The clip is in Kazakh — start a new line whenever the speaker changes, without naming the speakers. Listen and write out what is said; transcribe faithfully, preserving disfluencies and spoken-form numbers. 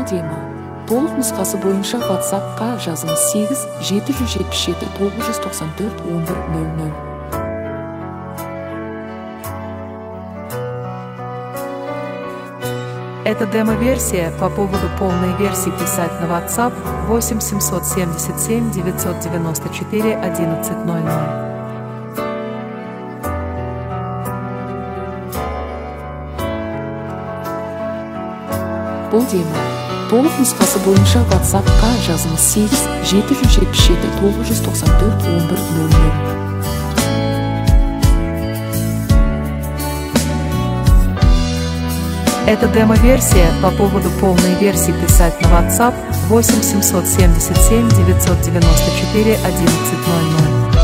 демо. Толық нұсқасы бойынша WhatsApp-қа жазыңыз сегіз жеті жүз жетпіс жеті тоғыз жүз тоқсан төрт он бір нөл нөл.
Это демо-версия. По поводу полной версии писать на WhatsApp восемь семьсот семьдесят семь девятьсот девяносто четыре одиннадцать ноль ноль.
Бұл демо. Толық нұсқасы бойынша WhatsApp-қа жазыңыз сегіз жеті жүз жетпіс жеті тоғыз жүз тоқсан төрт он бір нөл нөл.
Это демо-версия. По поводу полной версии писать на WhatsApp восемь семьсот семьдесят семь девятьсот девяносто четыре одиннадцать ноль ноль.